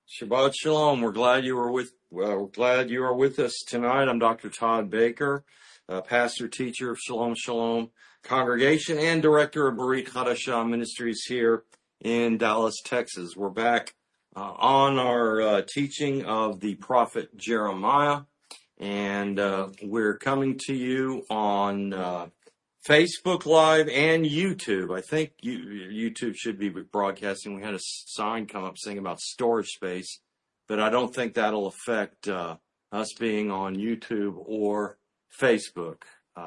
Shabbat Shalom. We're glad you are with us tonight. I'm Dr. Todd Baker, pastor teacher of Shalom Shalom congregation and director of Berit Hadashah Ministries here in Dallas, Texas. We're back on our teaching of the prophet Jeremiah, and we're coming to you on Facebook Live and YouTube. I think YouTube should be broadcasting. We had a sign come up saying about storage space, but I don't think that'll affect us being on YouTube or Facebook.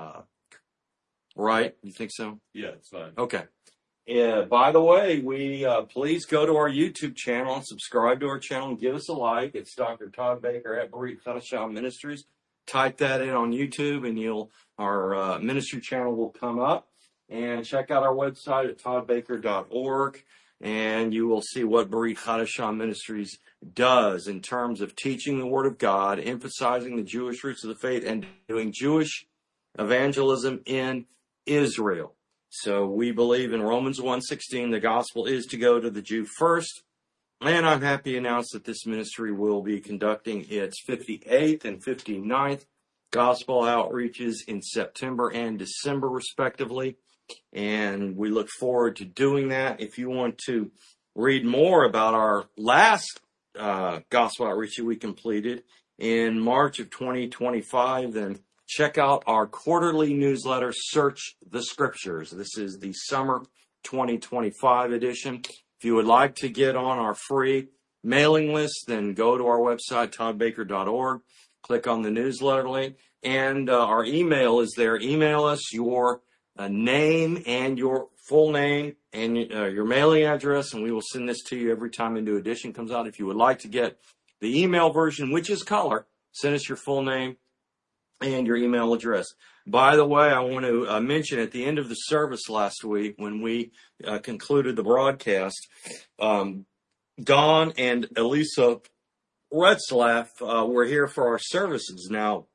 Right? You think so? Yeah, it's fine. Okay. By the way, we please go to our YouTube channel and subscribe to our channel and give us a like. It's Dr. Todd Baker at Berit Hadashah Ministries. Type that in on YouTube and our ministry channel will come up. And check out our website at toddbaker.org, and you will see what Berit Hadashah Ministries does in terms of teaching the Word of God, emphasizing the Jewish roots of the faith, and doing Jewish evangelism in Israel. So we believe in Romans 1:16, the gospel is to go to the Jew first. And I'm happy to announce that this ministry will be conducting its 58th and 59th gospel outreaches in September and December, respectively. And we look forward to doing that. If you want to read more about our last gospel outreach that we completed in March of 2025, then check out our quarterly newsletter, Search the Scriptures. This is the summer 2025 edition. If you would like to get on our free mailing list, then go to our website, toddbaker.org, click on the newsletter link, and our email is there. Email us your name and your full name and your mailing address, and we will send this to you every time a new edition comes out. If you would like to get the email version, which is color, send us your full name and your email address. By the way, I want to mention at the end of the service last week when we concluded the broadcast, Don and Elisa Retzlaff were here for our services. Now,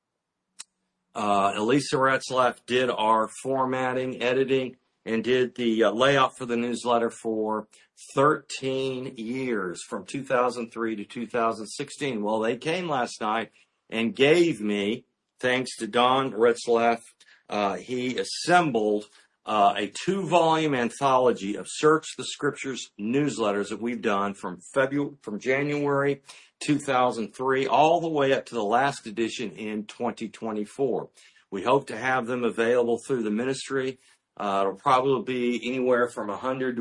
Elisa Retzlaff did our formatting, editing, and did the layout for the newsletter for 13 years, from 2003 to 2016. Well, they came last night and gave me, thanks to Don Retzlaff, he assembled a 2-volume anthology of Search the Scriptures newsletters that we've done from January 2003 all the way up to the last edition in 2024. We hope to have them available through the ministry. It'll probably be anywhere from $100 to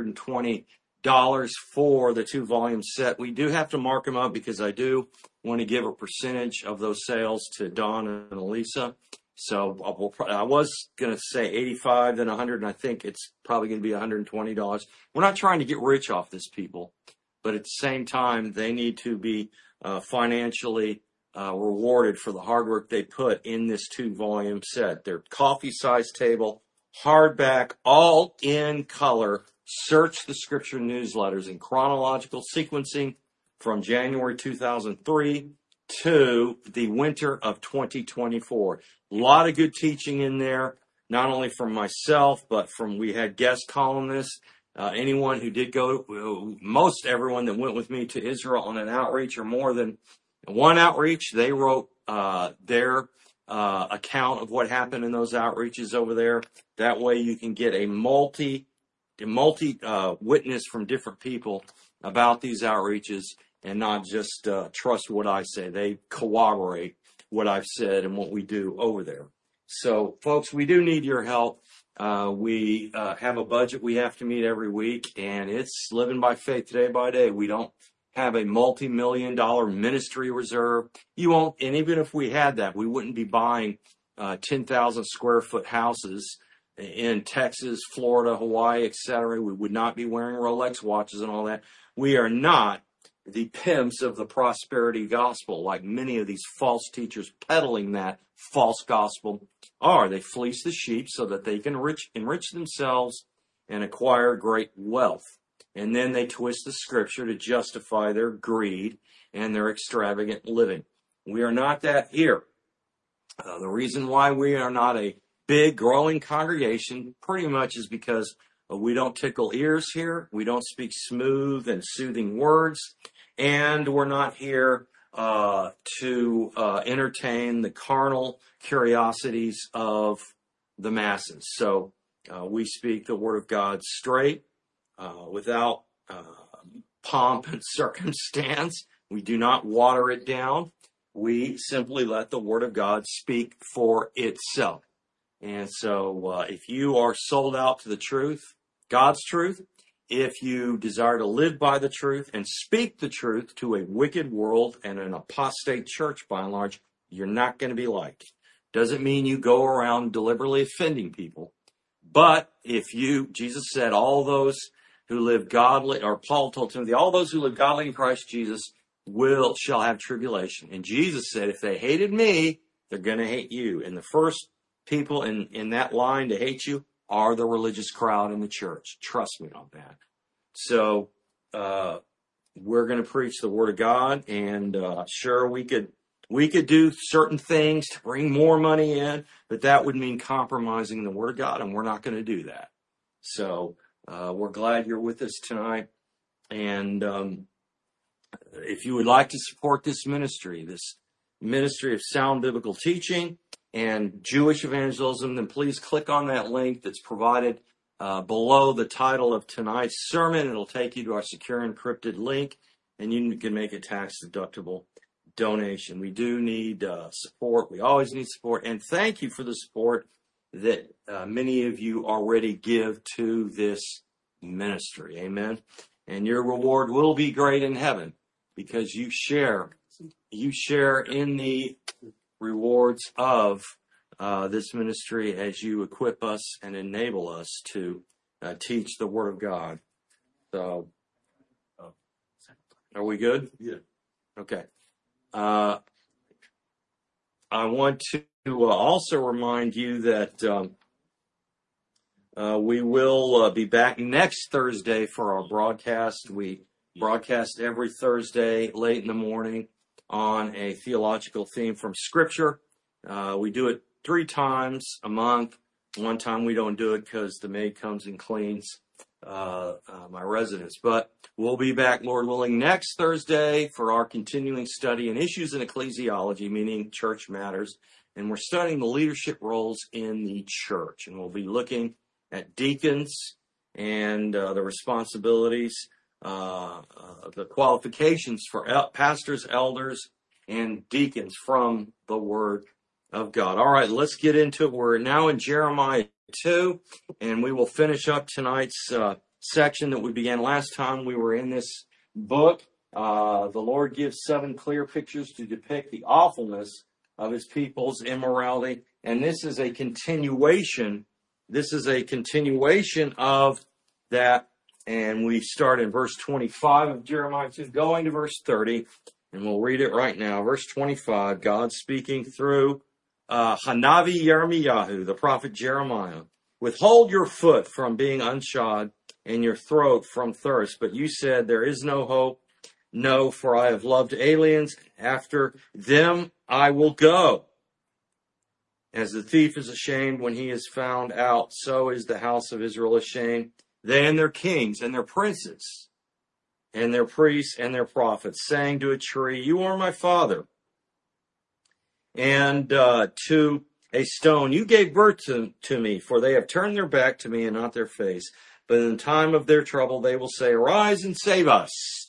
$120 for the 2-volume set. We do have to mark them up because I do want to give a percentage of those sales to Don and Elisa. So I was going to say 85, then 100, and I think it's probably going to be $120. We're not trying to get rich off this, people, but at the same time, they need to be financially rewarded for the hard work they put in this 2-volume set. They're coffee-sized table, hardback, all in color, Search the Scripture newsletters in chronological sequencing from January 2003 to the winter of 2024. A lot of good teaching in there, not only from myself, but we had guest columnists. Anyone who did go, most everyone that went with me to Israel on an outreach or more than one outreach, they wrote their account of what happened in those outreaches over there. That way you can get a multi witness from different people about these outreaches and not just trust what I say. They corroborate what I've said and what we do over there. So, folks, we do need your help. We have a budget we have to meet every week, and it's living by faith day by day. We don't have a multi-million-dollar ministry reserve. You won't, and even if we had that, we wouldn't be buying 10,000 square foot houses in Texas, Florida, Hawaii, etc. We would not be wearing Rolex watches and all that. We are not the pimps of the prosperity gospel, like many of these false teachers peddling that false gospel are. They fleece the sheep so that they can enrich themselves and acquire great wealth. And then they twist the scripture to justify their greed and their extravagant living. We are not that here. The reason why we are not a big, growing congregation pretty much is because we don't tickle ears here. We don't speak smooth and soothing words. and we're not here to entertain the carnal curiosities of the masses. So we speak the Word of God straight, without pomp and circumstance. We do not water it down. We simply let the Word of God speak for itself. And so if you are sold out to the truth, God's truth, if you desire to live by the truth and speak the truth to a wicked world and an apostate church by and large, you're not going to be liked. Doesn't mean you go around deliberately offending people. But if you, Jesus said, all those who live godly, or Paul told Timothy, all those who live godly in Christ Jesus shall have tribulation. And Jesus said, if they hated me, they're going to hate you. And the first people in that line to hate you are the religious crowd in the church. Trust me on that. So we're going to preach the Word of God, and sure, we could do certain things to bring more money in, but that would mean compromising the Word of God, and we're not going to do that. So we're glad you're with us tonight. And if you would like to support this ministry of sound biblical teaching and Jewish evangelism, then please click on that link that's provided below the title of tonight's sermon. It'll take you to our secure encrypted link, and you can make a tax-deductible donation. We do need support. We always need support. And thank you for the support that many of you already give to this ministry. Amen. And your reward will be great in heaven because you share in the rewards of this ministry as you equip us and enable us to teach the Word of God. So, are we good? Yeah. Okay. I want to also remind you that we will be back next Thursday for our broadcast. We broadcast every Thursday late in the morning on a theological theme from Scripture. We do it 3 times a month. One time we don't do it because the maid comes and cleans my residence. But we'll be back, Lord willing, next Thursday for our continuing study in issues in ecclesiology, meaning church matters. And we're studying the leadership roles in the church. And we'll be looking at deacons and the responsibilities, the qualifications for pastors, elders, and deacons from the Word of God. All right, let's get into it. We're now in Jeremiah 2, and we will finish up tonight's section that we began last time we were in this book. The Lord gives 7 clear pictures to depict the awfulness of his people's immorality, and this is a continuation. This is a continuation of that, and we start in verse 25 of Jeremiah 2, going to verse 30, and we'll read it right now. Verse 25, God speaking through Hanavi Yirmiyahu, the prophet Jeremiah. Withhold your foot from being unshod and your throat from thirst. But you said, there is no hope. No, for I have loved aliens. After them I will go. As the thief is ashamed when he is found out, so is the house of Israel ashamed. They and their kings and their princes and their priests and their prophets, saying to a tree, you are my father. And to a stone, you gave birth to me, for they have turned their back to me and not their face. But in the time of their trouble, they will say, arise and save us.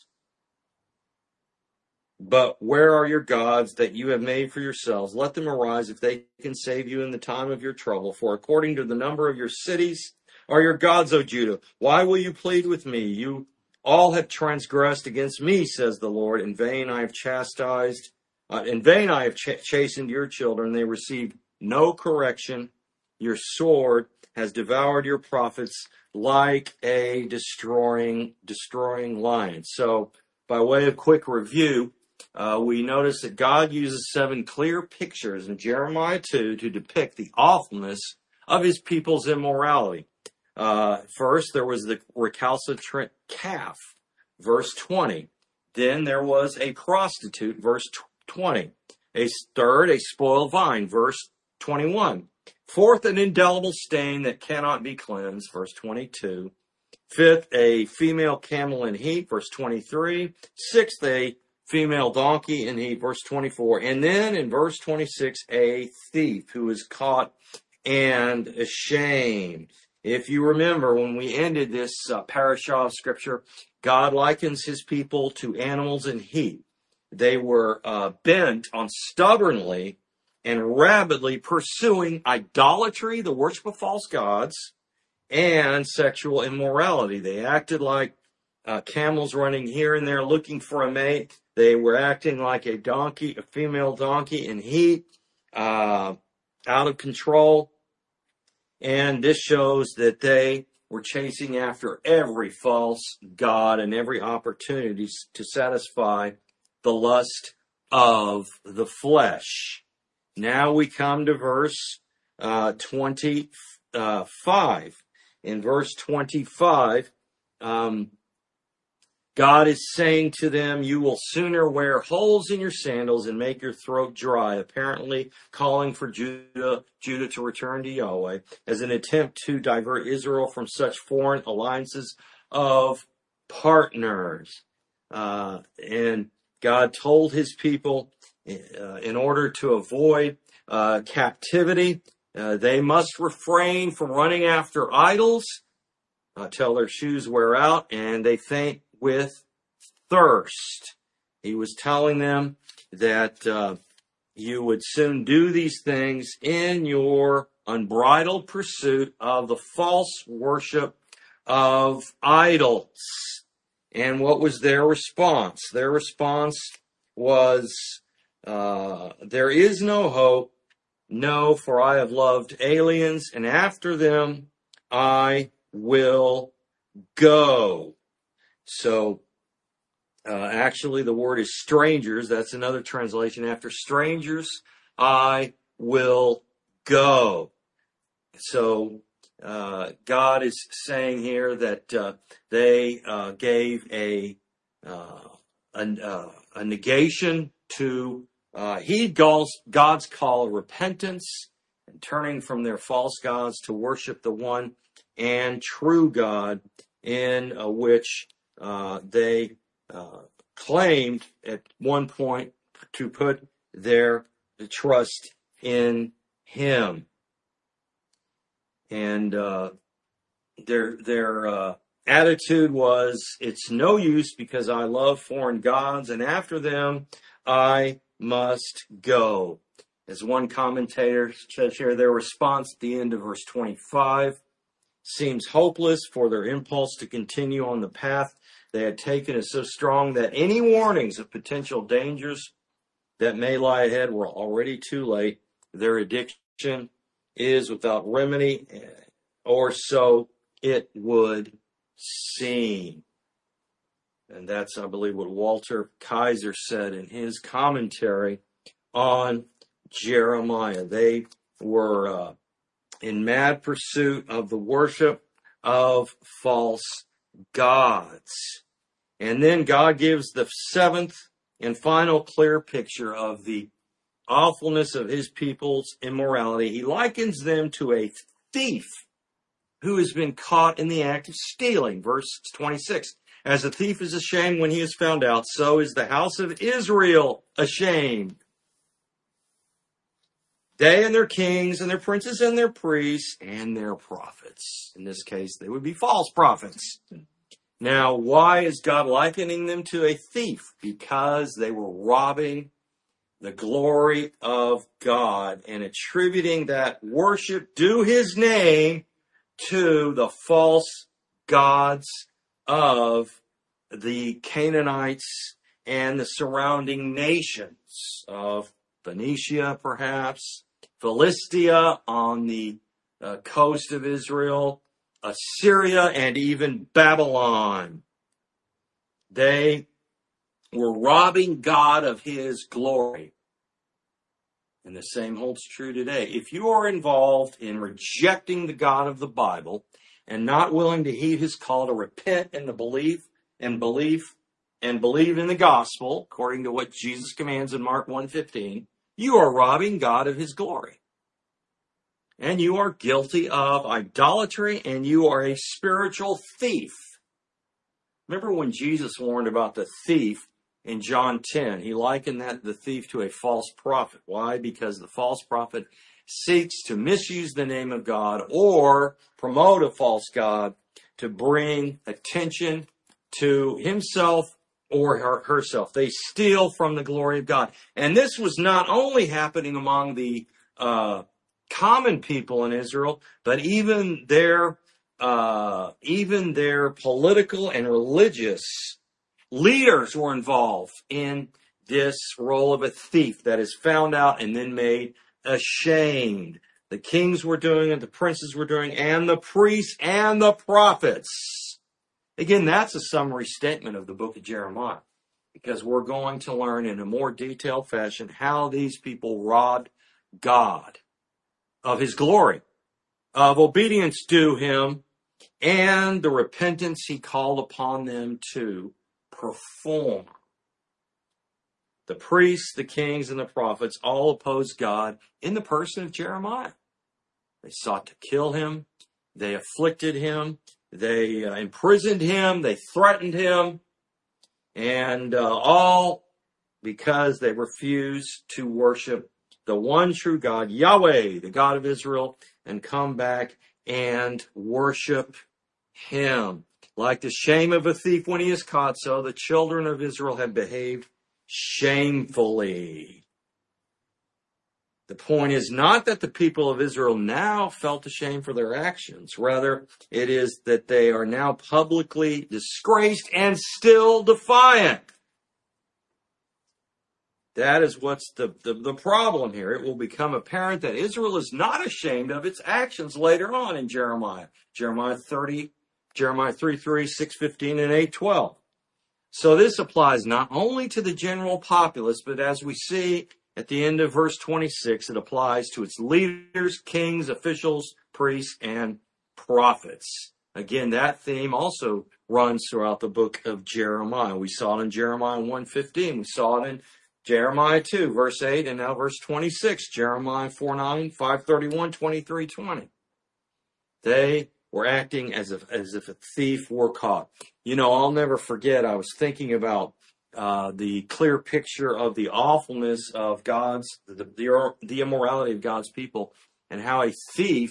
But where are your gods that you have made for yourselves? Let them arise if they can save you in the time of your trouble. For according to the number of your cities are your gods, O Judah. Why will you plead with me? You all have transgressed against me, says the Lord. In vain I have chastised. In vain I have chastened your children. They received no correction. Your sword has devoured your prophets like a destroying lion. So, by way of quick review, we notice that God uses 7 clear pictures in Jeremiah 2 to depict the awfulness of his people's immorality. First, there was the recalcitrant calf, verse 20. Then there was a prostitute, verse 20. Third, a spoiled vine, verse 21. Fourth, an indelible stain that cannot be cleansed, verse 22. Fifth, a female camel in heat, verse 23. Sixth, a female donkey in heat, verse 24. And then in verse 26, a thief who is caught and ashamed. If you remember, when we ended this parashah of scripture, God likens his people to animals in heat. They were bent on stubbornly and rabidly pursuing idolatry, the worship of false gods, and sexual immorality. They acted like camels running here and there looking for a mate. They were acting like a donkey, a female donkey in heat, out of control. And this shows that they were chasing after every false god and every opportunity to satisfy the lust of the flesh. Now we come to verse 25. In verse 25, God is saying to them, you will sooner wear holes in your sandals and make your throat dry, apparently calling for Judah to return to Yahweh as an attempt to divert Israel from such foreign alliances of partners. And God told his people, in order to avoid captivity, they must refrain from running after idols till their shoes wear out and they faint with thirst. He was telling them that you would soon do these things in your unbridled pursuit of the false worship of idols. And what was their response? Their response was, there is no hope. No, for I have loved aliens, and after them I will go. So, actually the word is strangers. That's another translation. After strangers, I will go. So, God is saying here that they gave a negation to heed God's call of repentance and turning from their false gods to worship the one and true God, in which they claimed at one point to put their trust in him. And their attitude was, it's no use because I love foreign gods, and after them I must go. As one commentator says here, their response at the end of verse 25 seems hopeless, for their impulse to continue on the path they had taken is so strong that any warnings of potential dangers that may lie ahead were already too late. Their addiction is without remedy, or so it would seem. And that's, I believe, what Walter Kaiser said in his commentary on Jeremiah. They were in mad pursuit of the worship of false gods. And then God gives the seventh and final clear picture of the awfulness of his people's immorality. He likens them to a thief who has been caught in the act of stealing. Verse 26. As a thief is ashamed when he is found out, so is the house of Israel ashamed. They and their kings and their princes and their priests and their prophets. In this case, they would be false prophets. Now, why is God likening them to a thief? Because they were robbing the glory of God and attributing that worship due his name to the false gods of the Canaanites and the surrounding nations of Phoenicia, perhaps, Philistia on the coast of Israel, Assyria, and even Babylon. They were robbing God of his glory. And the same holds true today. If you are involved in rejecting the God of the Bible and not willing to heed his call to repent and to believe in the gospel, according to what Jesus commands in Mark 1:15, you are robbing God of his glory. and you are guilty of idolatry, and you are a spiritual thief. Remember when Jesus warned about the thief in John 10? He likened the thief to a false prophet. Why? Because the false prophet seeks to misuse the name of God or promote a false god to bring attention to himself or herself. They steal from the glory of God. And this was not only happening among the common people in Israel, but even their political and religious leaders were involved in this role of a thief that is found out and then made ashamed. The kings were doing it, the princes were doing it, and the priests and the prophets. Again, that's a summary statement of the book of Jeremiah, because we're going to learn in a more detailed fashion how these people robbed God of his glory, of obedience due him, and the repentance he called upon them to perform. The priests, the kings, and the prophets all opposed God in the person of Jeremiah. They sought to kill him. They afflicted him. They imprisoned him. They threatened him. And all because they refused to worship the one true God, Yahweh, the God of Israel, and come back and worship him. Like the shame of a thief when he is caught, so the children of Israel have behaved shamefully. The point is not that the people of Israel now felt ashamed for their actions. Rather, it is that they are now publicly disgraced and still defiant. That is what's the problem here. It will become apparent that Israel is not ashamed of its actions later on in Jeremiah. Jeremiah 3:3, 6:15, and 8:12. So this applies not only to the general populace, but as we see at the end of verse 26, it applies to its leaders, kings, officials, priests, and prophets. Again, that theme also runs throughout the book of Jeremiah. We saw it in Jeremiah 1:15. We saw it in Jeremiah 2, verse 8, and now verse 26. Jeremiah 4:9, 5:31, 23:20. They were acting as if a thief were caught. You know, I'll never forget, I was thinking about the clear picture of the awfulness of the immorality of God's people, and how a thief,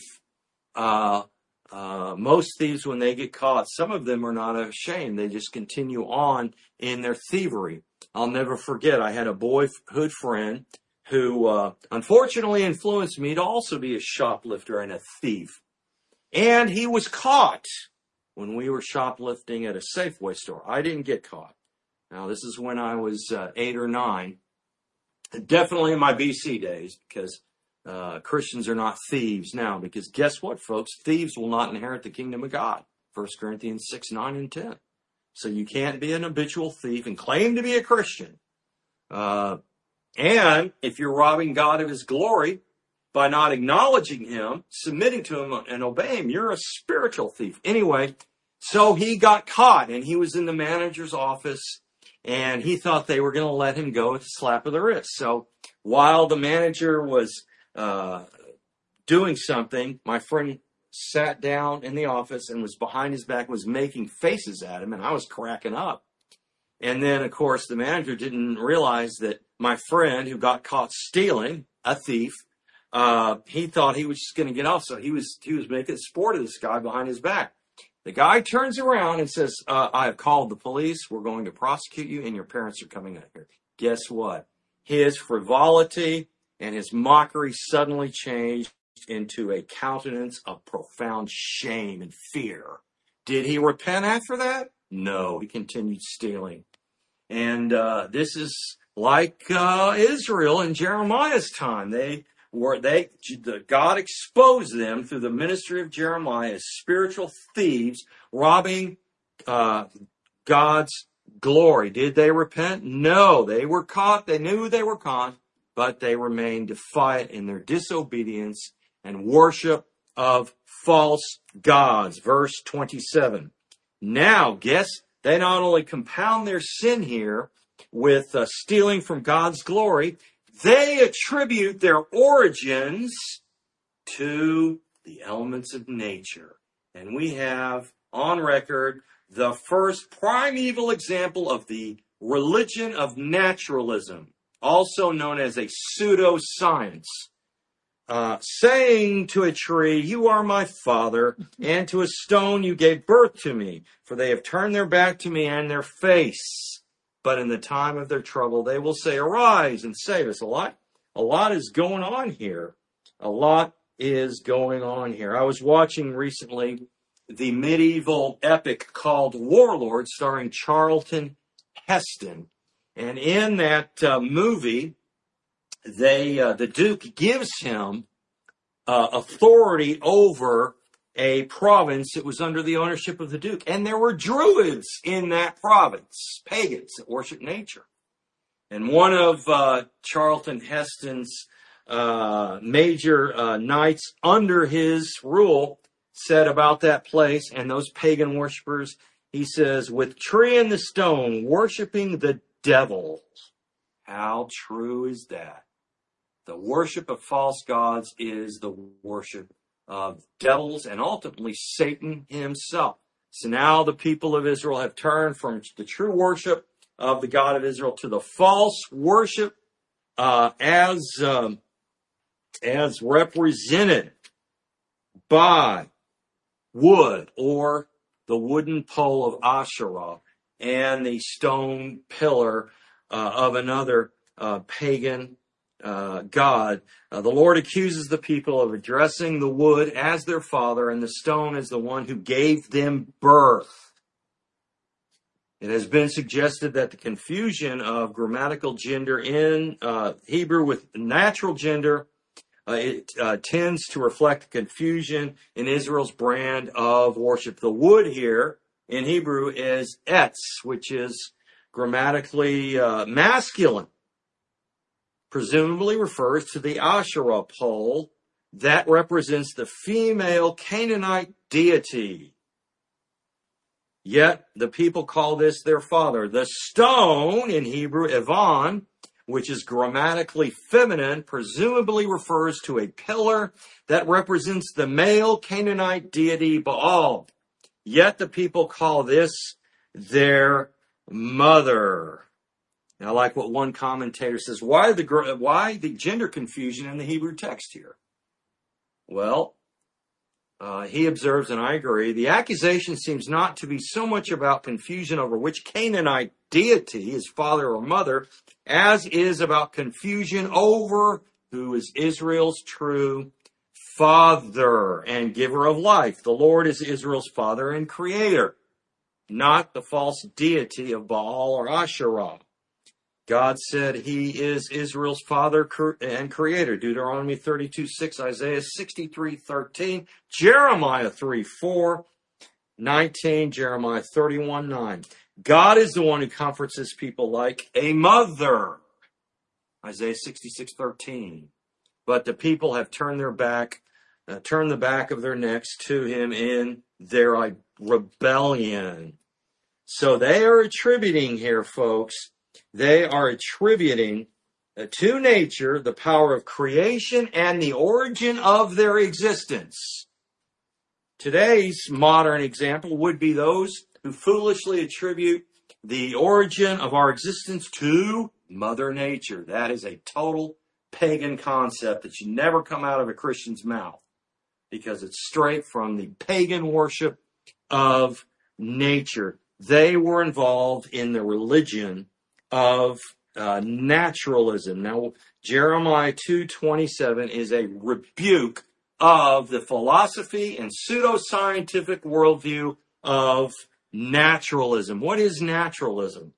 most thieves, when they get caught, some of them are not ashamed. They just continue on in their thievery. I'll never forget, I had a boyhood friend who unfortunately influenced me to also be a shoplifter and a thief. And he was caught when we were shoplifting at a Safeway store. I didn't get caught. Now, this is when I was 8 or 9. Definitely in my BC days, because Christians are not thieves now. Because guess what, folks? Thieves will not inherit the kingdom of God. 1 Corinthians 6, 9, and 10. So you can't be an habitual thief and claim to be a Christian. And if you're robbing God of his glory by not acknowledging him, submitting to him, and obeying him, you're a spiritual thief. Anyway, so he got caught, and he was in the manager's office, and he thought they were going to let him go with a slap of the wrist. So while the manager was doing something, my friend sat down in the office and was behind his back, was making faces at him, and I was cracking up. And then, of course, the manager didn't realize that my friend, who got caught stealing, a thief, he thought he was just going to get off. So he was making sport of this guy behind his back. The guy turns around and says, I have called the police. We're going to prosecute you, and your parents are coming out here. Guess what? His frivolity and his mockery suddenly changed into a countenance of profound shame and fear. Did he repent after that? No, he continued stealing. And this is like Israel in Jeremiah's time. God exposed them through the ministry of Jeremiah as spiritual thieves, robbing God's glory. Did they repent? No, they were caught. They knew they were caught, but they remained defiant in their disobedience and worship of false gods. Verse 27. Now, guess they not only compound their sin here with stealing from God's glory, they attribute their origins to the elements of nature. And we have on record the first primeval example of the religion of naturalism, also known as a pseudoscience. Saying to a tree, "You are my father," and to a stone, "You gave birth to me, for they have turned their back to me and their face. But in the time of their trouble, they will say, 'Arise and save us.'" A lot is going on here. A lot is going on here. I was watching recently the medieval epic called Warlord, starring Charlton Heston. And in that movie, the Duke gives him authority over a province that was under the ownership of the Duke. And there were Druids in that province, pagans that worship nature. And one of Charlton Heston's major knights under his rule said about that place and those pagan worshipers, he says, "With tree and the stone, worshiping the devil." How true is that? The worship of false gods is the worship of devils and ultimately Satan himself. So now the people of Israel have turned from the true worship of the God of Israel to the false worship as represented by wood, or the wooden pole of Asherah and the stone pillar of another pagan God. The Lord accuses the people of addressing the wood as their father and the stone as the one who gave them birth. It has been suggested that the confusion of grammatical gender in Hebrew with natural gender tends to reflect confusion in Israel's brand of worship. The wood here in Hebrew is etz, which is grammatically masculine. Presumably refers to the Asherah pole that represents the female Canaanite deity. Yet the people call this their father. The stone in Hebrew, Evan, which is grammatically feminine, presumably refers to a pillar that represents the male Canaanite deity Baal. Yet the people call this their mother. Now, I like what one commentator says. Why the gender confusion in the Hebrew text here? Well, he observes, and I agree, the accusation seems not to be so much about confusion over which Canaanite deity is father or mother, as is about confusion over who is Israel's true father and giver of life. The Lord is Israel's father and creator, not the false deity of Baal or Asherah. God said he is Israel's father and creator. Deuteronomy 32:6, Isaiah 63:13, Jeremiah 3:4, 19, Jeremiah 31:9. God is the one who comforts his people like a mother. Isaiah 66:13. But the people have turned the back of their necks to him in their rebellion. So they are attributing here, folks, they are attributing to nature the power of creation and the origin of their existence. Today's modern example would be those who foolishly attribute the origin of our existence to Mother Nature. That is a total pagan concept that should never come out of a Christian's mouth, because it's straight from the pagan worship of nature. They were involved in the religion of naturalism. Now, Jeremiah 2:27 is a rebuke of the philosophy and pseudoscientific worldview of naturalism. What is naturalism?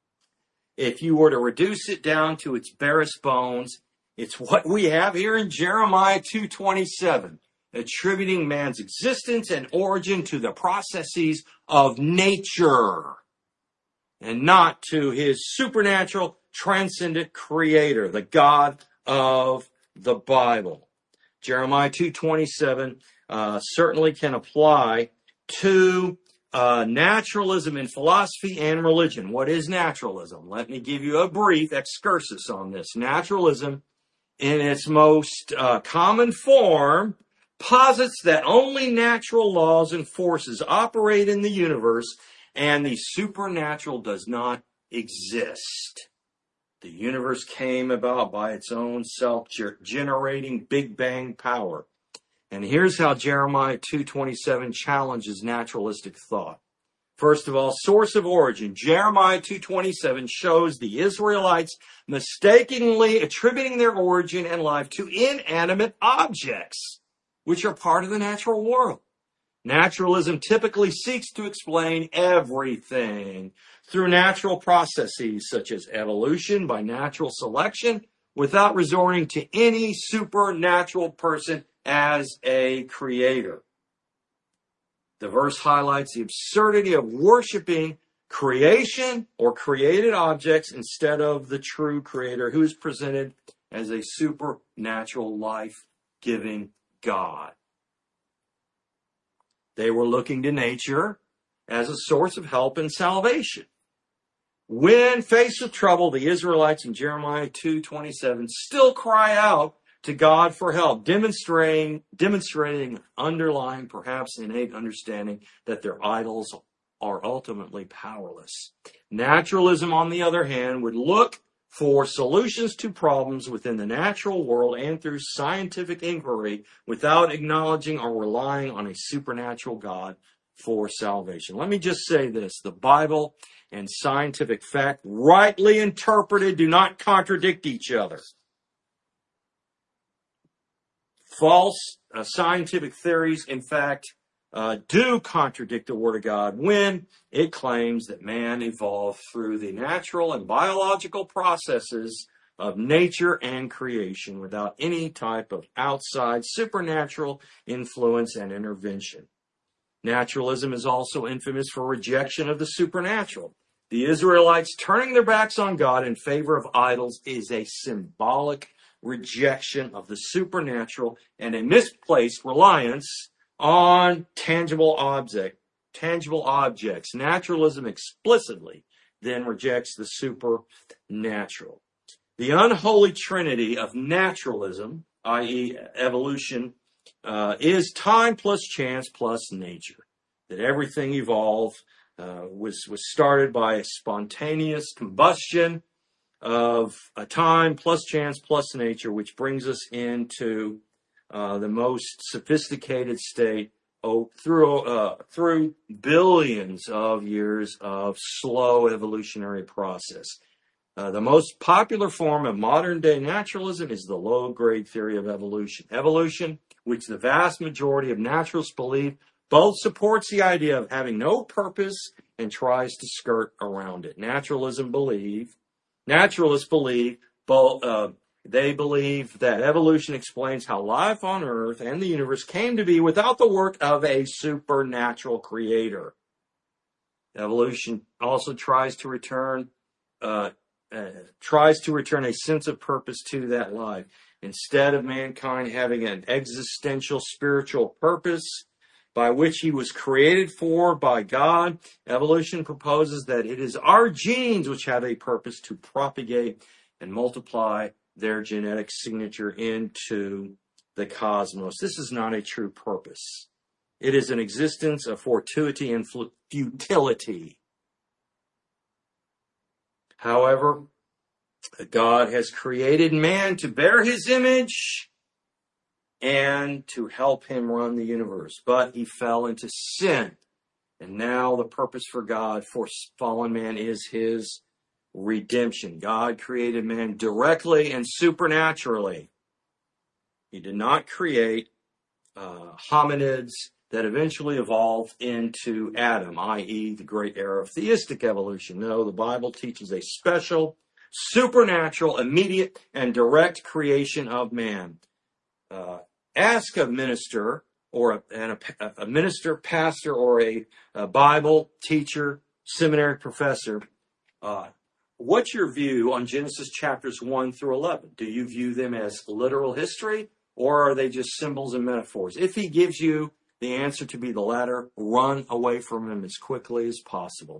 If you were to reduce it down to its barest bones, it's what we have here in Jeremiah 2:27, attributing man's existence and origin to the processes of nature and not to his supernatural, transcendent creator, the God of the Bible. Jeremiah 2:27 certainly can apply to naturalism in philosophy and religion. What is naturalism? Let me give you a brief excursus on this. Naturalism in its most common form, posits that only natural laws and forces operate in the universe, and the supernatural does not exist. The universe came about by its own self-generating Big Bang power. And here's how Jeremiah 2:27 challenges naturalistic thought. First of all, source of origin. Jeremiah 2:27 shows the Israelites mistakenly attributing their origin and life to inanimate objects, which are part of the natural world. Naturalism typically seeks to explain everything through natural processes such as evolution by natural selection without resorting to any supernatural person as a creator. The verse highlights the absurdity of worshiping creation or created objects instead of the true creator, who is presented as a supernatural life-giving God. They were looking to nature as a source of help and salvation. When faced with trouble, the Israelites in Jeremiah 2:27 still cry out to God for help, demonstrating underlying, perhaps innate understanding that their idols are ultimately powerless. Naturalism, on the other hand, would look for solutions to problems within the natural world and through scientific inquiry without acknowledging or relying on a supernatural God for salvation. Let me just say this: the Bible and scientific fact, rightly interpreted, do not contradict each other. False scientific theories, in fact, do contradict the Word of God when it claims that man evolved through the natural and biological processes of nature and creation without any type of outside supernatural influence and intervention. Naturalism is also infamous for rejection of the supernatural. The Israelites turning their backs on God in favor of idols is a symbolic rejection of the supernatural and a misplaced reliance on tangible objects. Naturalism explicitly then rejects the supernatural. The unholy trinity of naturalism, i.e. evolution, is time plus chance plus nature. That everything evolved was started by a spontaneous combustion of a time plus chance plus nature, which brings us into the most sophisticated state through billions of years of slow evolutionary process. The most popular form of modern-day naturalism is the low-grade theory of evolution. Evolution, which the vast majority of naturalists believe, both supports the idea of having no purpose and tries to skirt around it. Naturalists believe they believe that evolution explains how life on Earth and the universe came to be without the work of a supernatural creator. Evolution also tries to return a sense of purpose to that life. Instead of mankind having an existential spiritual purpose by which he was created for by God, evolution proposes that it is our genes which have a purpose to propagate and multiply their genetic signature into the cosmos. This is not a true purpose. It is an existence of fortuity and futility. However, God has created man to bear his image and to help him run the universe. But he fell into sin. And now the purpose for God for fallen man is his redemption. God created man directly and supernaturally. He did not create hominids that eventually evolved into Adam, i.e. the great era of theistic evolution. No, the Bible teaches a special, supernatural, immediate, and direct creation of man. Ask a minister or a minister, pastor, or a Bible teacher, seminary professor, what's your view on Genesis chapters 1 through 11? Do you view them as literal history, or are they just symbols and metaphors? If he gives you the answer to be the latter, run away from him as quickly as possible.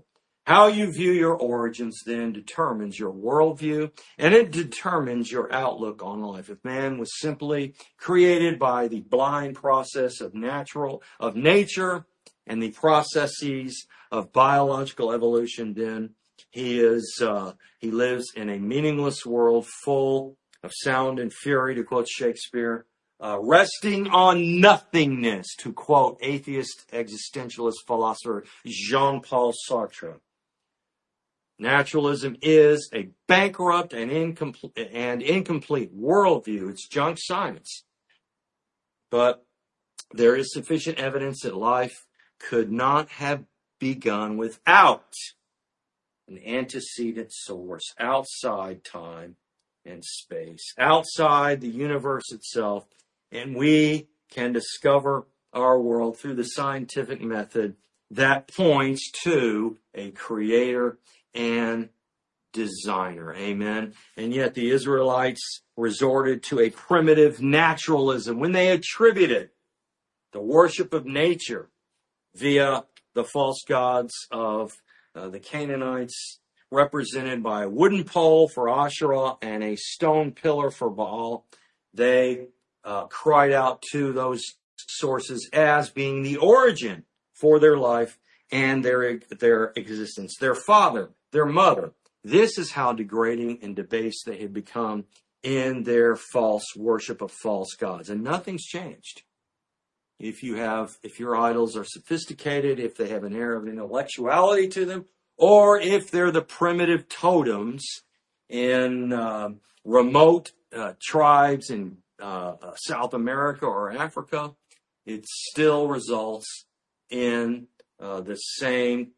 How you view your origins then determines your worldview, and it determines your outlook on life. If man was simply created by the blind process of nature and the processes of biological evolution, then he lives in a meaningless world full of sound and fury, to quote Shakespeare, resting on nothingness, to quote atheist existentialist philosopher Jean-Paul Sartre. Naturalism is a bankrupt and incomplete worldview. It's junk science. But there is sufficient evidence that life could not have begun without an antecedent source outside time and space, outside the universe itself. And we can discover our world through the scientific method that points to a creator and designer. Amen. And yet the Israelites resorted to a primitive naturalism when they attributed the worship of nature via the false gods of the Canaanites, represented by a wooden pole for Asherah and a stone pillar for Baal. They cried out to those sources as being the origin for their life and their existence. Their father, their mother. This is how degrading and debased they had become in their false worship of false gods. And nothing's changed. If your idols are sophisticated, if they have an air of intellectuality to them, or if they're the primitive totems in remote tribes in South America or Africa, it still results in the same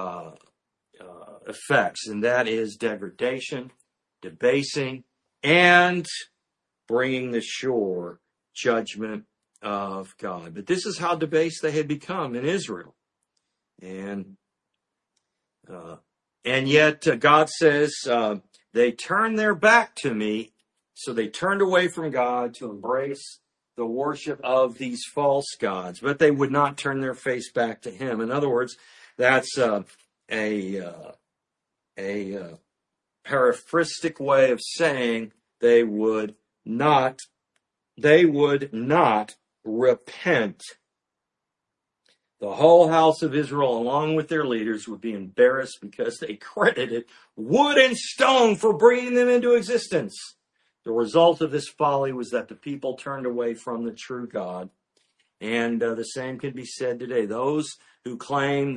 effects, and that is degradation, debasing, and bringing the sure judgment of God. But this is how debased they had become in Israel. And yet God says they turned their back to me. So they turned away from God to embrace the worship of these false gods, but they would not turn their face back to him. In other words, that's a paraphrastic way of saying they would not repent. The whole house of Israel, along with their leaders, would be embarrassed because they credited wood and stone for bringing them into existence. The result of this folly was that the people turned away from the true God. And the same can be said today. Those who claim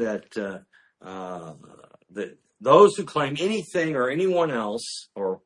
those who claim anything or anyone else or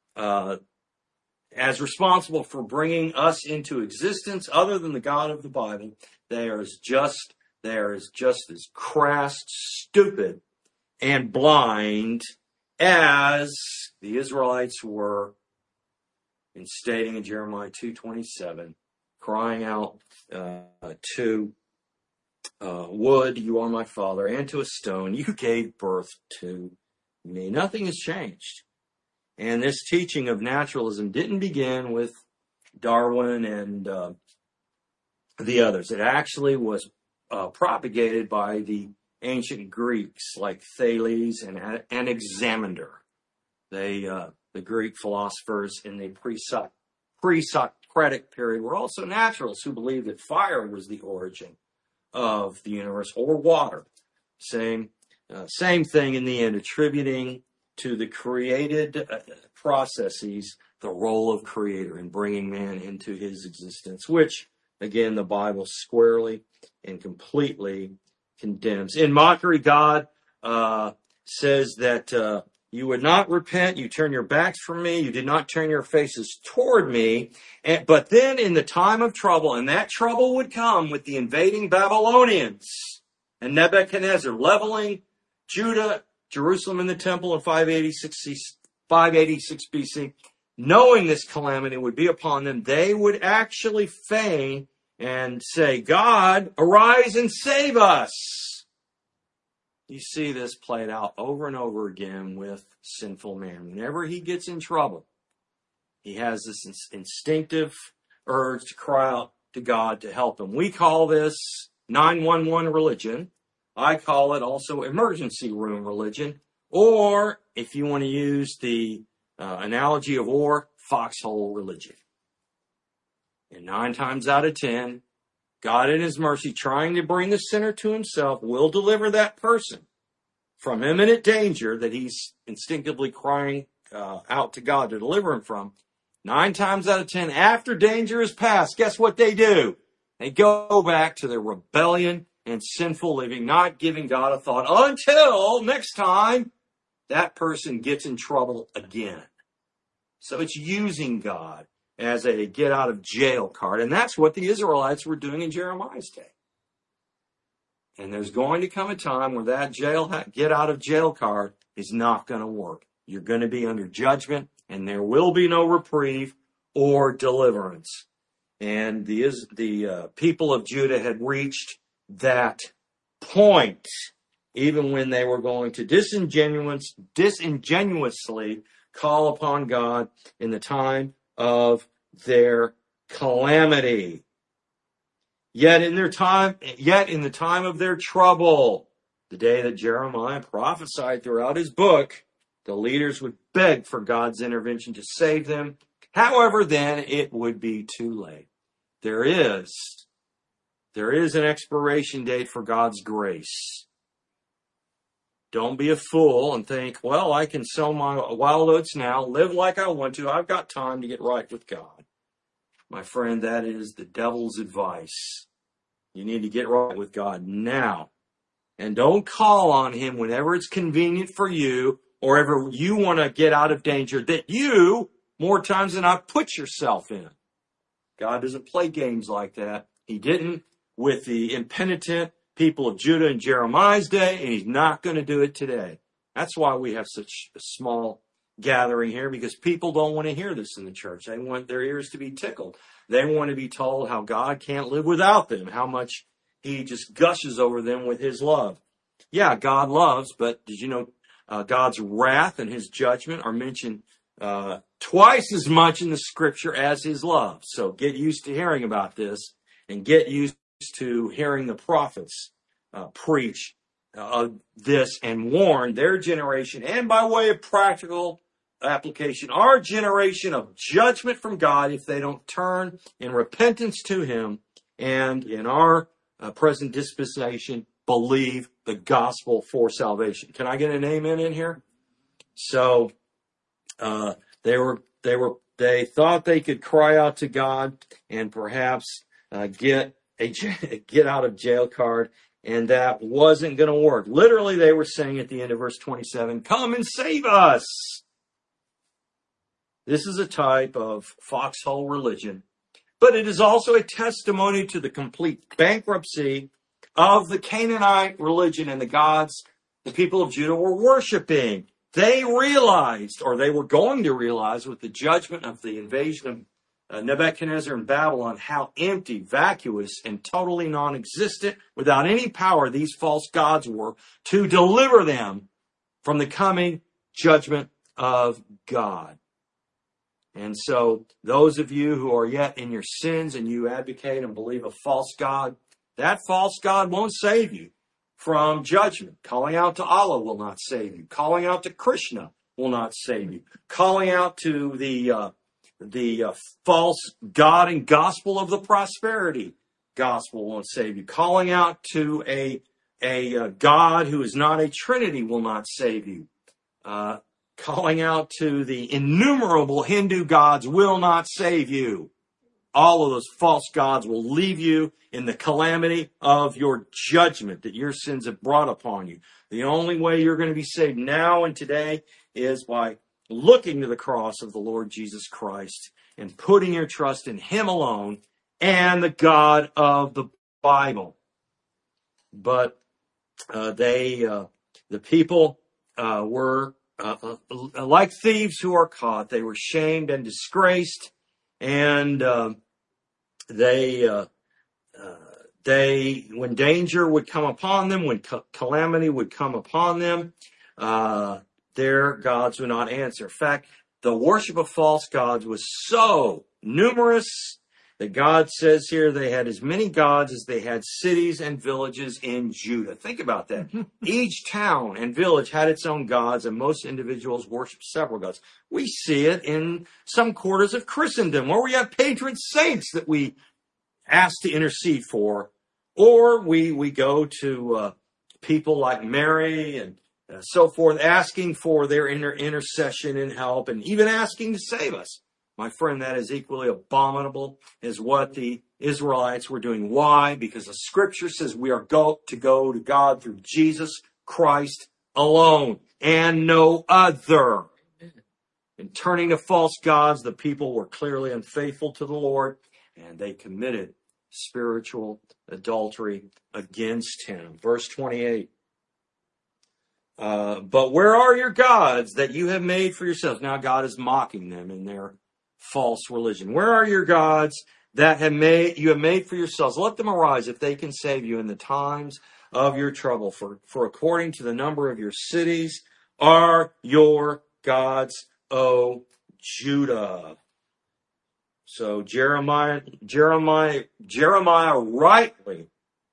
as responsible for bringing us into existence other than the God of the Bible, they are just as crass, stupid, and blind as the Israelites were in stating in Jeremiah 2:27, crying out to wood, you are my father, and to a stone, you gave birth to me. Nothing has changed. And this teaching of naturalism didn't begin with Darwin and the others. It actually was propagated by the ancient Greeks like Thales and Anaximander. The Greek philosophers in the pre-Socratic period were also naturalists who believed that fire was the origin of the universe, or water. Same thing in the end, attributing to the created processes the role of creator in bringing man into his existence, which, again, the Bible squarely and completely condemns. In mockery, God says that you would not repent, you turn your backs from me, you did not turn your faces toward me. But then in the time of trouble, and that trouble would come with the invading Babylonians and Nebuchadnezzar leveling Judah, Jerusalem, and the temple in 586 BC, knowing this calamity would be upon them, they would actually feign and say, God, arise and save us. You see this played out over and over again with sinful man. Whenever he gets in trouble, he has this instinctive urge to cry out to God to help him. We call this 911 religion, I call it also emergency room religion, or if you want to use the analogy of war, foxhole religion. And 9 times out of 10, God in his mercy, trying to bring the sinner to himself, will deliver that person from imminent danger that he's instinctively crying out to God to deliver him from. 9 times out of 10, after danger is past, guess what they do? They go back to their rebellion and sinful living, not giving God a thought until next time that person gets in trouble again. So it's using God as a get out of jail card. And that's what the Israelites were doing in Jeremiah's day. And there's going to come a time where that get out of jail card is not going to work. You're going to be under judgment, and there will be no reprieve or deliverance. And the people of Judah had reached that point, even when they were going to disingenuously call upon God in the time of their calamity. Yet in the time of their trouble, the day that Jeremiah prophesied throughout his book, the leaders would beg for God's intervention to save them. However, then it would be too late. There is an expiration date for God's grace. Don't be a fool and think, well, I can sow my wild oats now, live like I want to. I've got time to get right with God. My friend, that is the devil's advice. You need to get right with God now. And don't call on him whenever it's convenient for you or ever you want to get out of danger that you, more times than not, put yourself in. God doesn't play games like that. He didn't with the impenitent people of Judah in Jeremiah's day, and he's not going to do it today. That's why we have such a small gathering here, because people don't want to hear this in the church. They want their ears to be tickled. They want to be told how God can't live without them, how much he just gushes over them with his love. Yeah, God loves, but did you know God's wrath and his judgment are mentioned twice as much in the scripture as his love. So get used to hearing about this and get used to hearing the prophets preach this and warn their generation, and by way of practical application, our generation, of judgment from God if they don't turn in repentance to him, and in our present dispensation, believe the gospel for salvation. Can I get an amen in here? So they thought they could cry out to God and perhaps get out of jail card, and that wasn't going to work. Literally, they were saying at the end of verse 27, "Come and save us." This is a type of foxhole religion, but it is also a testimony to the complete bankruptcy of the Canaanite religion and the gods the people of Judah were worshiping. They realized, or they were going to realize with the judgment of the invasion of Nebuchadnezzar and Babylon, how empty, vacuous, and totally non-existent, without any power, these false gods were to deliver them from the coming judgment of God. And so those of you who are yet in your sins and you advocate and believe a false god, that false god won't save you from judgment. Calling out to Allah will not save you. Calling out to Krishna will not save you. Calling out to the false god and gospel of the prosperity gospel won't save you. Calling out to a God who is not a Trinity will not save you. Calling out to the innumerable Hindu gods will not save you. All of those false gods will leave you in the calamity of your judgment that your sins have brought upon you. The only way you're going to be saved now and today is by looking to the cross of the Lord Jesus Christ and putting your trust in him alone and the God of the Bible. But the people were like thieves who are caught. They were shamed and disgraced, and when danger would come upon them, when calamity would come upon them, their gods would not answer. In fact, the worship of false gods was so numerous that God says here they had as many gods as they had cities and villages in Judah. Think about that. Each town and village had its own gods, and most individuals worshiped several gods. We see it in some quarters of Christendom, where we have patron saints that we ask to intercede for, or we go to people like Mary and so forth, asking for their intercession and help, and even asking to save us. My friend, that is equally abominable as what the Israelites were doing. Why? Because the Scripture says we are to go to God through Jesus Christ alone and no other. In turning to false gods, the people were clearly unfaithful to the Lord, and they committed spiritual adultery against him. Verse 28. But where are your gods that you have made for yourselves? Now God is mocking them in their false religion. Where are your gods that you have made for yourselves? Let them arise if they can save you in the times of your trouble. For according to the number of your cities are your gods, O Judah. So Jeremiah rightly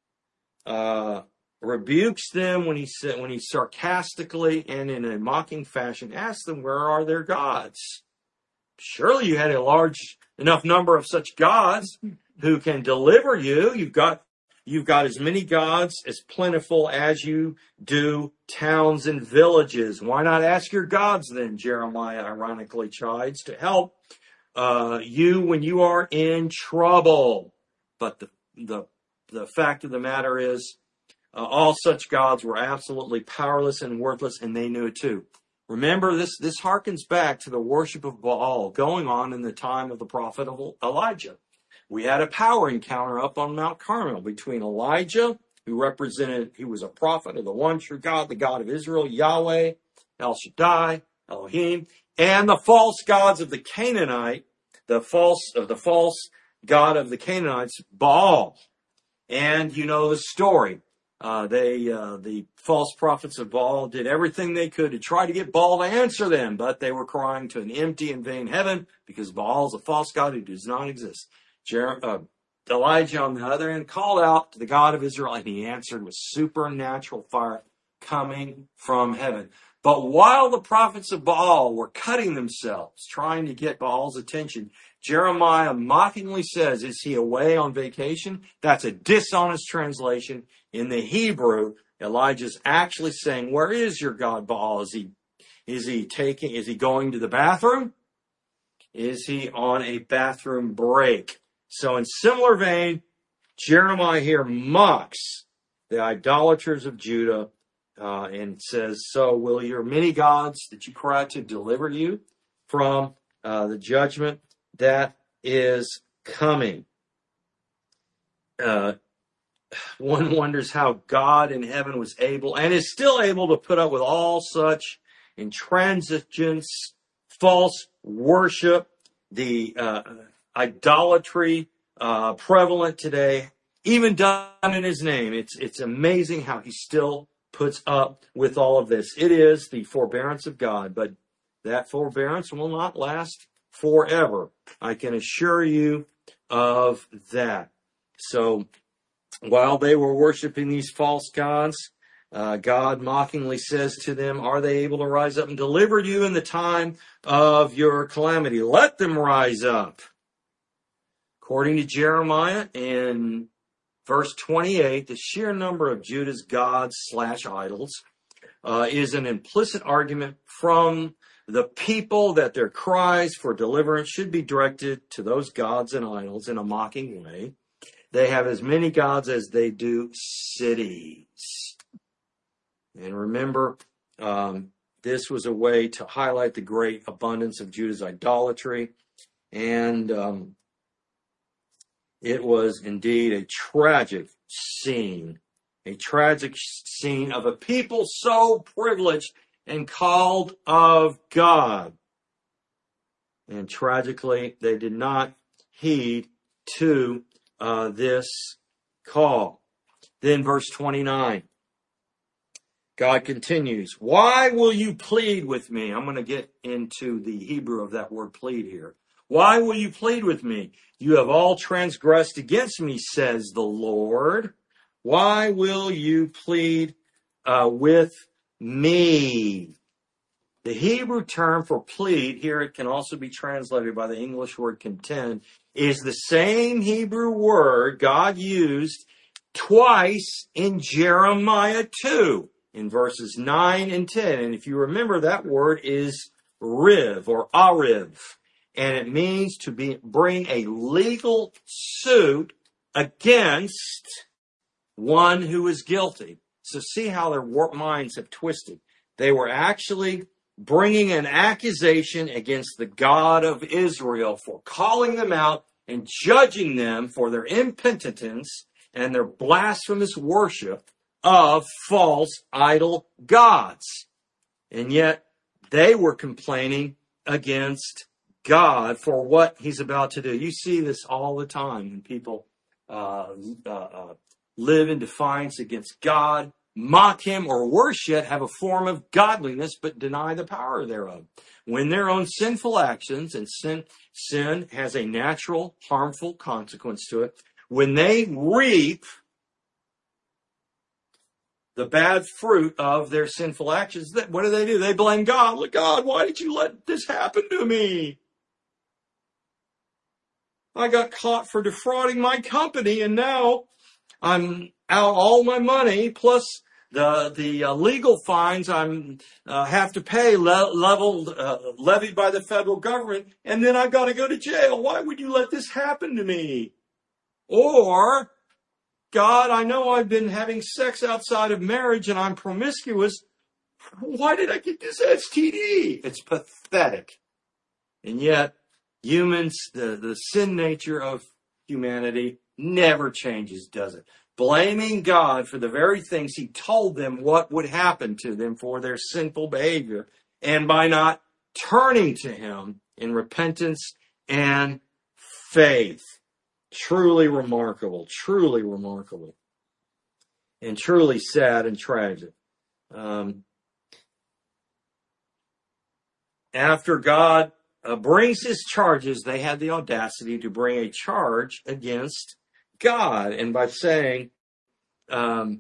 rebukes them when he sarcastically and in a mocking fashion asks them, where are their gods? Surely you had a large enough number of such gods who can deliver you. You've got as many gods as plentiful as you do towns and villages. Why not ask your gods then? Jeremiah ironically chides, to help you when you are in trouble. But the fact of the matter is, all such gods were absolutely powerless and worthless, and they knew it too. Remember, this harkens back to the worship of Baal going on in the time of the prophet Elijah. We had a power encounter up on Mount Carmel between Elijah, he was a prophet of the one true God, the God of Israel, Yahweh, El Shaddai, Elohim, and the false gods of the Canaanite, the false god of the Canaanites, Baal. And you know the story. The false prophets of Baal did everything they could to try to get Baal to answer them, but they were crying to an empty and vain heaven because Baal is a false god who does not exist. Elijah, on the other end, called out to the God of Israel, and he answered with supernatural fire coming from heaven. But while the prophets of Baal were cutting themselves, trying to get Baal's attention, Jeremiah mockingly says, is he away on vacation? That's a dishonest translation. In the Hebrew, Elijah's actually saying, where is your God Baal? Is he going to the bathroom? Is he on a bathroom break? So in similar vein, Jeremiah here mocks the idolaters of Judah and says, so will your many gods that you cry to deliver you from the judgment that is coming? One wonders how God in heaven was able and is still able to put up with all such intransigence, false worship, the idolatry prevalent today, even done in his name. It's amazing how he still puts up with all of this. It is the forbearance of God, but that forbearance will not last forever. I can assure you of that. So while they were worshiping these false gods, God mockingly says to them, are they able to rise up and deliver you in the time of your calamity? Let them rise up. According to Jeremiah in verse 28, the sheer number of Judah's gods/idols is an implicit argument from the people that their cries for deliverance should be directed to those gods and idols in a mocking way. They have as many gods as they do cities. And remember, this was a way to highlight the great abundance of Judah's idolatry. And it was indeed a tragic scene of a people so privileged and called of God. And tragically, they did not heed to this call. Then verse 29, God continues, why will you plead with me? I'm going to get into the Hebrew of that word plead here. Why will you plead with me? You have all transgressed against me, says the Lord. Why will you plead with me? The Hebrew term for plead, here it can also be translated by the English word contend, is the same Hebrew word God used twice in Jeremiah 2, in verses 9 and 10. And if you remember, that word is riv or ariv, and it means to bring a legal suit against one who is guilty. So see how their warped minds have twisted. They were actually bringing an accusation against the God of Israel for calling them out and judging them for their impotence and their blasphemous worship of false idol gods. And yet they were complaining against God for what he's about to do. You see this all the time when people live in defiance against God, mock him, or worse yet, have a form of godliness but deny the power thereof. When their own sinful actions, and sin has a natural, harmful consequence to it, when they reap the bad fruit of their sinful actions, what do? They blame God. Look, God, why did you let this happen to me? I got caught for defrauding my company, and now I'm out all my money, plus the legal fines I'm have to pay levied by the federal government, and then I've got to go to jail. Why would you let this happen to me? Or, God, I know I've been having sex outside of marriage and I'm promiscuous. Why did I get this STD? It's pathetic. And yet, humans, the sin nature of humanity never changes, does it? Blaming God for the very things he told them what would happen to them for their sinful behavior, and by not turning to him in repentance and faith. Truly remarkable, and truly sad and tragic. After God brings his charges, they had the audacity to bring a charge against God, and by saying, how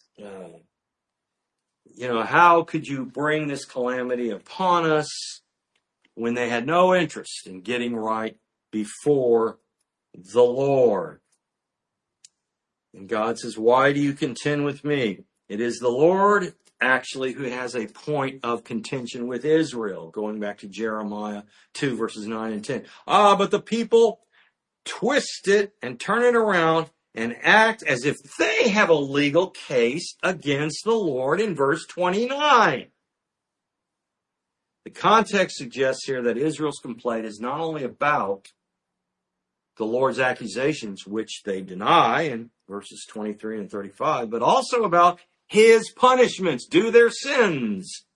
could you bring this calamity upon us, when they had no interest in getting right before the Lord. And God says, why do you contend with me? It is the Lord actually who has a point of contention with Israel, going back to Jeremiah 2 verses 9 and 10. But the people twist it and turn it around and act as if they have a legal case against the Lord in verse 29. The context suggests here that Israel's complaint is not only about the Lord's accusations, which they deny in verses 23 and 35, but also about his punishments due their sins.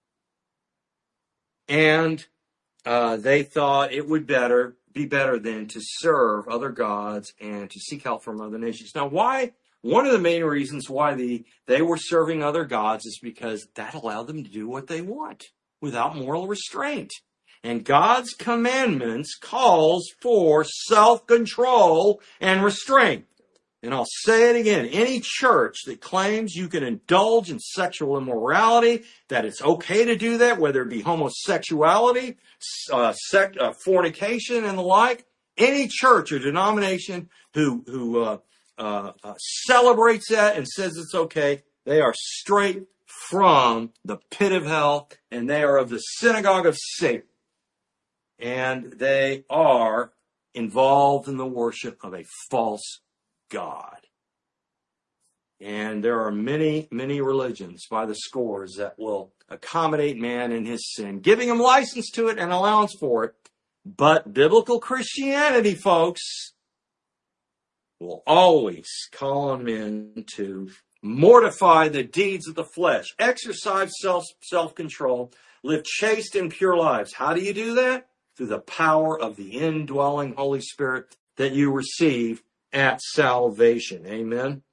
And they thought it would be better than to serve other gods and to seek help from other nations. Now, one of the main reasons why they were serving other gods is because that allowed them to do what they want without moral restraint. And God's commandments calls for self-control and restraint. And I'll say it again, any church that claims you can indulge in sexual immorality, that it's okay to do that, whether it be homosexuality, fornication, and the like, any church or denomination who celebrates that and says it's okay, they are straight from the pit of hell, and they are of the synagogue of Satan. And they are involved in the worship of a false God. And there are many, many religions by the scores that will accommodate man in his sin, giving him license to it and allowance for it. But biblical Christianity, folks, will always call on men to mortify the deeds of the flesh, exercise self-control, live chaste and pure lives. How do you do that? Through the power of the indwelling Holy Spirit that you receive at salvation. Amen.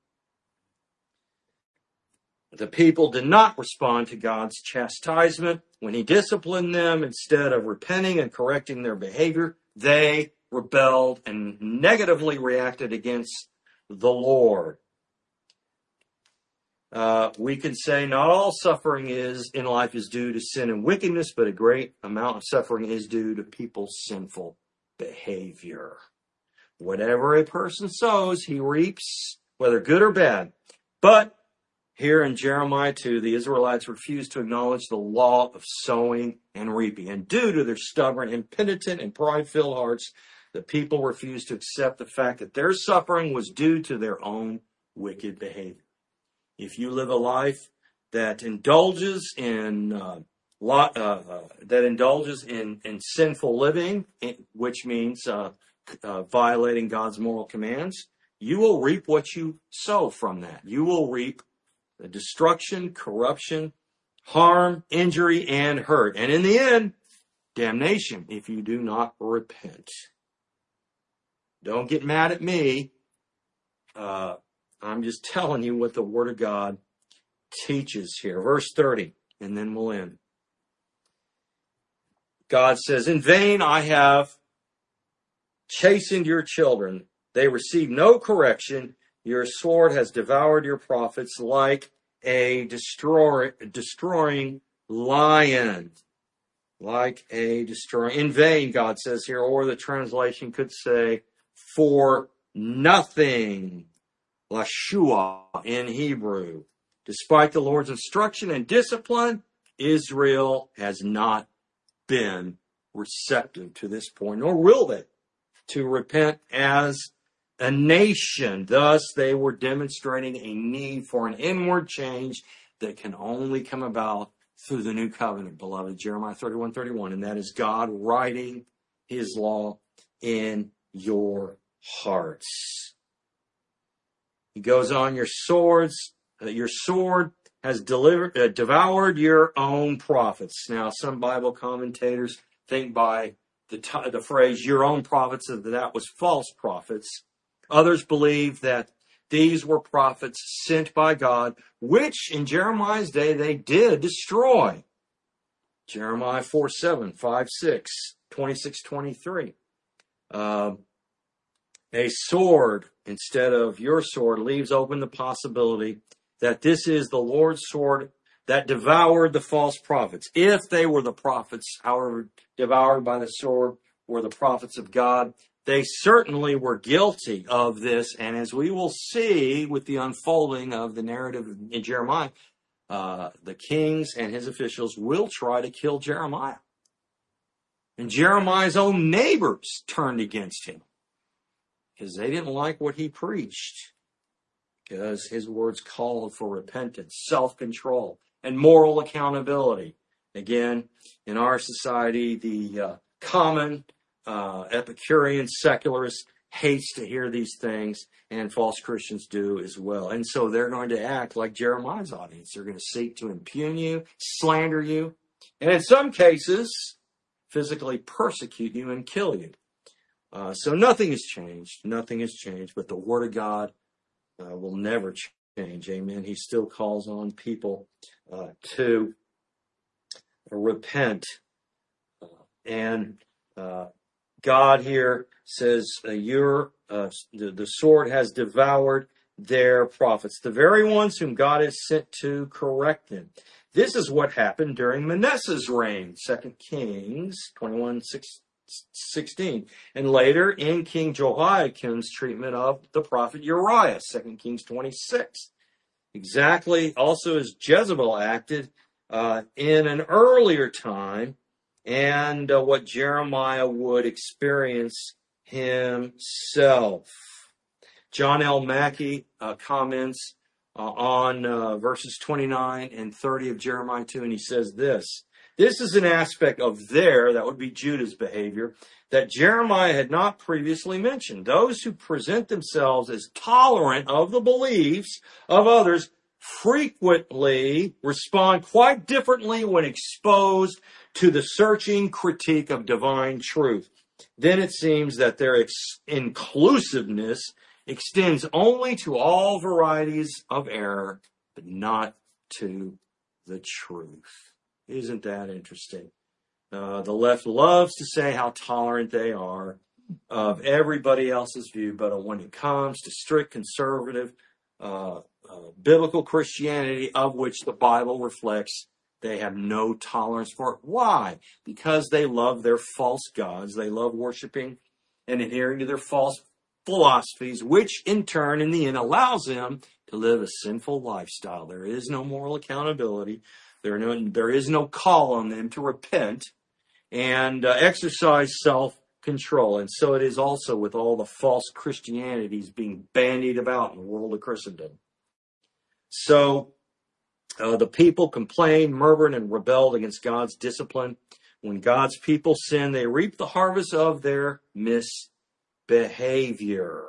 The people did not respond to God's chastisement when he disciplined them. Instead of repenting and correcting their behavior, they rebelled and negatively reacted against the Lord. We can say not all suffering in life is due to sin and wickedness, but a great amount of suffering is due to people's sinful behavior. Whatever a person sows, he reaps, whether good or bad. But here in Jeremiah 2, the Israelites refused to acknowledge the law of sowing and reaping. And due to their stubborn, impenitent, and pride-filled hearts, the people refused to accept the fact that their suffering was due to their own wicked behavior. If you live a life that indulges in sinful living, which means violating God's moral commands, you will reap what you sow from that. You will reap the destruction, corruption, harm, injury, and hurt. And in the end, damnation if you do not repent. Don't get mad at me. I'm just telling you what the Word of God teaches here. Verse 30, and then we'll end. God says, "In vain I have chastened your children. They receive no correction. Your sword has devoured your prophets like a destroying lion." Like a destroying. In vain, God says here, or the translation could say, for nothing. Lashua in Hebrew. Despite the Lord's instruction and discipline, Israel has not been receptive to this point, nor will they, to repent as a nation. Thus, they were demonstrating a need for an inward change that can only come about through the new covenant, beloved. Jeremiah 31:31, and that is God writing his law in your hearts. He goes on, your sword has devoured your own prophets. Now, some Bible commentators think by the phrase your own prophets that was false prophets. Others believe that these were prophets sent by God, which in Jeremiah's day they did destroy. Jeremiah 4:7, 5:6, 26:23. A sword instead of your sword leaves open the possibility that this is the Lord's sword that devoured the false prophets. If they were the prophets, however, devoured by the sword, were the prophets of God, they certainly were guilty of this. And as we will see with the unfolding of the narrative in Jeremiah, the kings and his officials will try to kill Jeremiah. And Jeremiah's own neighbors turned against him because they didn't like what he preached, because his words called for repentance, self-control, and moral accountability. Again, in our society, the common Epicurean secularist hates to hear these things, and false Christians do as well. And so they're going to act like Jeremiah's audience. They're going to seek to impugn you, slander you, and in some cases, physically persecute you and kill you. So nothing has changed. Nothing has changed, but the Word of God will never change. Amen. He still calls on people to repent. And God here says, the sword has devoured their prophets, the very ones whom God has sent to correct them. This is what happened during Manasseh's reign, 2 Kings 21:16, and later in King Jehoiakim's treatment of the prophet Uriah, 2 Kings 26. Exactly also as Jezebel acted in an earlier time, and what Jeremiah would experience himself. John L. Mackey comments on verses 29 and 30 of Jeremiah 2, and he says this. This is an aspect of that would be Judah's behavior, that Jeremiah had not previously mentioned. Those who present themselves as tolerant of the beliefs of others frequently respond quite differently when exposed to the searching critique of divine truth. Then it seems that their inclusiveness extends only to all varieties of error, but not to the truth. Isn't that interesting? The left loves to say how tolerant they are of everybody else's view, but when it comes to strict conservative biblical Christianity, of which the Bible reflects, they have no tolerance for it. Why? Because they love their false gods. They love worshiping and adhering to their false philosophies, which in turn, in the end, allows them to live a sinful lifestyle. There is no moral accountability. There is no call on them to repent and exercise self-control. And so it is also with all the false Christianities being bandied about in the world of Christendom. So the people complained, murmured, and rebelled against God's discipline. When God's people sin, they reap the harvest of their misbehavior.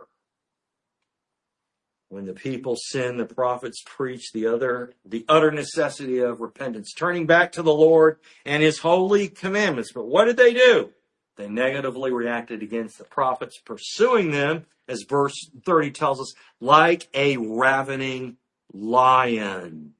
When the people sin, the prophets preach the utter necessity of repentance, turning back to the Lord and his holy commandments. But what did they do? They negatively reacted against the prophets, pursuing them, as verse 30 tells us, like a ravening lion,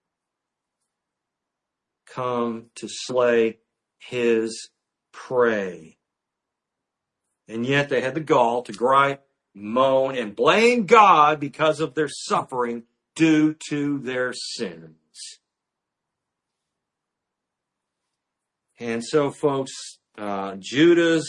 come to slay his prey. And yet they had the gall to gripe, moan, and blame God because of their suffering due to their sins. And so, folks, Judah's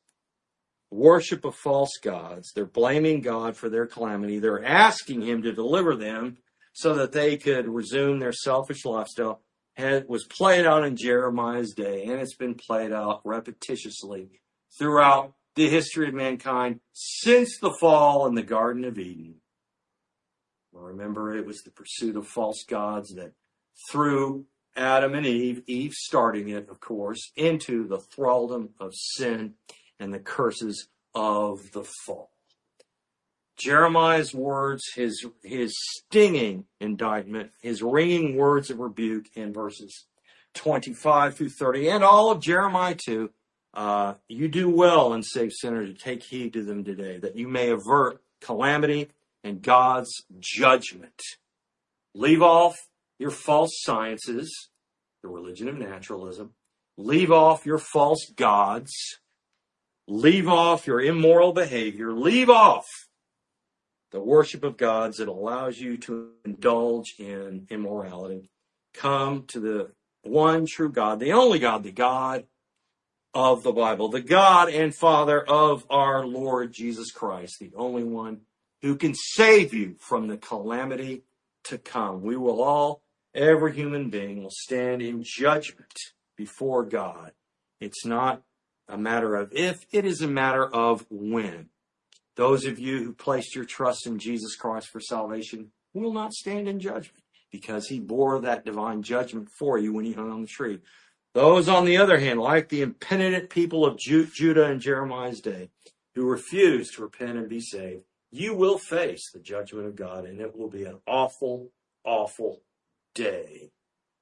worship of false gods, they're blaming God for their calamity. They're asking him to deliver them so that they could resume their selfish lifestyle. Was played out in Jeremiah's day, and it's been played out repetitiously throughout the history of mankind since the fall in the Garden of Eden. Well, remember, it was the pursuit of false gods that threw Adam and Eve starting it, of course, into the thraldom of sin and the curses of the fall. Jeremiah's words, his stinging indictment, his ringing words of rebuke in verses 25 through 30, and all of Jeremiah 2, you do well and save sinners to take heed to them today, that you may avert calamity and God's judgment. Leave off your false sciences, the religion of naturalism. Leave off your false gods. Leave off your immoral behavior. Leave off the worship of gods that allows you to indulge in immorality. Come to the one true God, the only God, the God of the Bible, the God and Father of our Lord Jesus Christ, the only one who can save you from the calamity to come. We will all, every human being will stand in judgment before God. It's not a matter of if, it is a matter of when. Those of you who placed your trust in Jesus Christ for salvation will not stand in judgment because he bore that divine judgment for you when he hung on the tree. Those, on the other hand, like the impenitent people of Judah in Jeremiah's day, who refused to repent and be saved, you will face the judgment of God, and it will be an awful, awful day.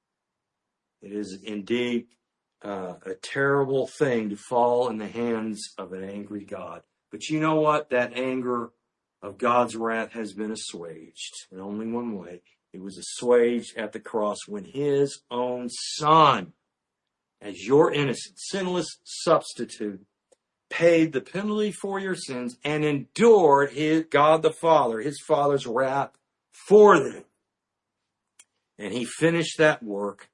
It is indeed a terrible thing to fall in the hands of an angry God. But you know what? That anger of God's wrath has been assuaged in only one way. It was assuaged at the cross when his own Son, as your innocent, sinless substitute, paid the penalty for your sins and endured God the Father, his Father's wrath for them. And he finished that work,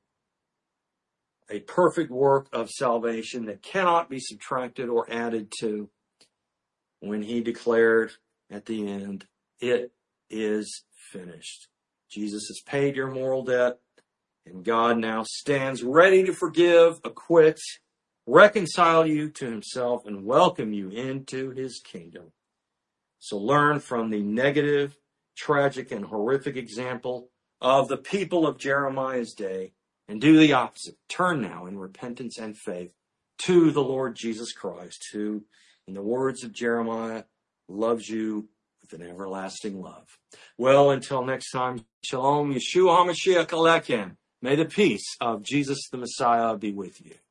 a perfect work of salvation that cannot be subtracted or added to, when he declared at the end, it is finished. Jesus has paid your moral debt, and God now stands ready to forgive, acquit, reconcile you to himself, and welcome you into his kingdom. So learn from the negative, tragic, and horrific example of the people of Jeremiah's day and do the opposite. Turn now in repentance and faith to the Lord Jesus Christ, who, in the words of Jeremiah, loves you with an everlasting love. Well, until next time, Shalom, Yeshua HaMashiach Aleichem. May the peace of Jesus the Messiah be with you.